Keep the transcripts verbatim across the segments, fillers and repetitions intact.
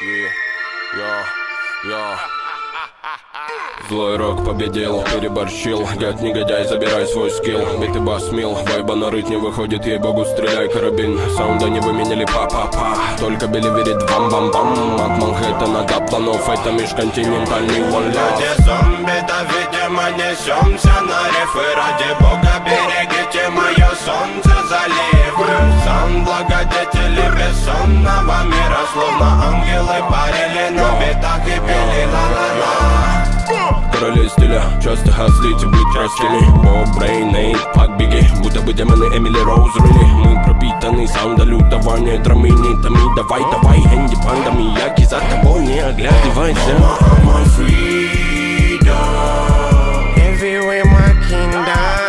Я, я. Злой рок победил, переборщил. Дядь негодяй, забирай свой скилл. Битый бас мил, вайба на рыть не выходит. Ей-богу, стреляй, карабин. Саунда не выменяли, па-па-па. Только Билли верит бам-бам-бам. От Манхэттена до планов, это межконтинентальный one love. Люди зомби, да видимо несемся на рифы. Ради бога берегите мое солнце заливы. Сам благодетели бессонного мира. Словно ангелы парили на битах и пели ла-ла-ла. Короли стиля, часто хаслите быть простыми. Боб, Брейн, Нейт, Пак, Бигги. Будто бы демоны Эмили Роуз Рыли. Мы пропитаны саунда лютования. Драмы нитами, давай, давай. Энди, панда, Мияки, за тобой не оглядывайся. Mama, my freedom. Everywhere my kingdom.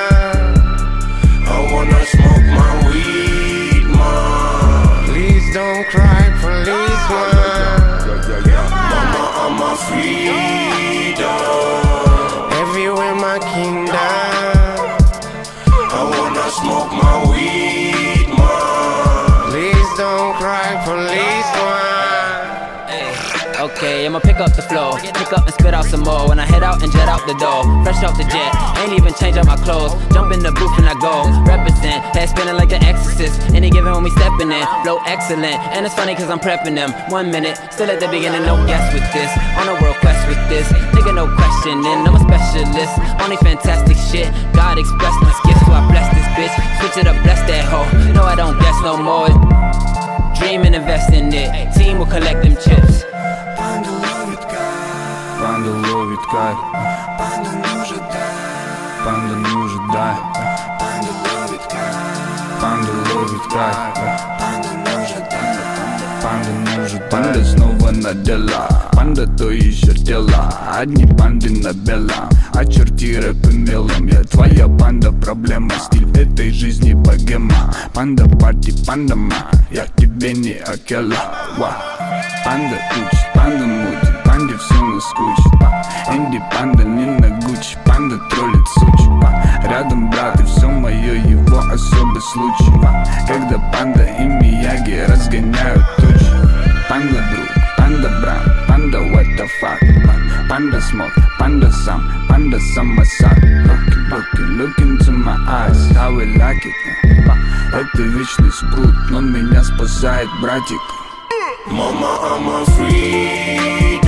I wanna smoke my weed, ma. Please don't cry, police, ma. Mama, I'm a freedom. Everywhere my kingdom. I wanna smoke my weed, ma. Please don't cry, police, ma. Okay, I'ma pick up the flow, pick up and spit out some more. When I head out and jet out the door, fresh off the jet, ain't even change out my clothes. Jump in the booth and I go, represent, head spinning like the exorcist. Any given when we stepping in, flow excellent. And it's funny cause I'm prepping them, one minute, still at the beginning, no guess with this. On a world quest with this, nigga no questioning, I'm a specialist. Only fantastic shit, God expressed my gifts, so I bless this bitch. Switch it up, bless that hoe, no I don't guess no more. Dream and invest in it, team will collect them chips. Панда ловит кайф. Панда ловит кайф. Панда нужен дай. Панда нужен дай. Панда ловит кайф. Панда ловит кайф. Панда нужен дай. Панда нужен дай. Панда снова на дела. Панда то еще дела. Одни панды на белом. Очерти рэп и мелом. Я твоя панда проблема. Стиль этой жизни богема. Панда парти, панда ма. Я тебе не окела. Панда учит, панда мутит, панде все наскучит. Энди панда не на Гуччи, панда троллит сучи. Рядом брат и все мое его особый случай. Когда панда и Мияги разгоняют тучи. Панда друг, панда брат, панда what the fuck. Панда смог, панда сам, панда самосад. Looking, looking, look into my eyes, how we like it. Это вечный спрут, он меня спасает, братик. Mama, I'm a freedom.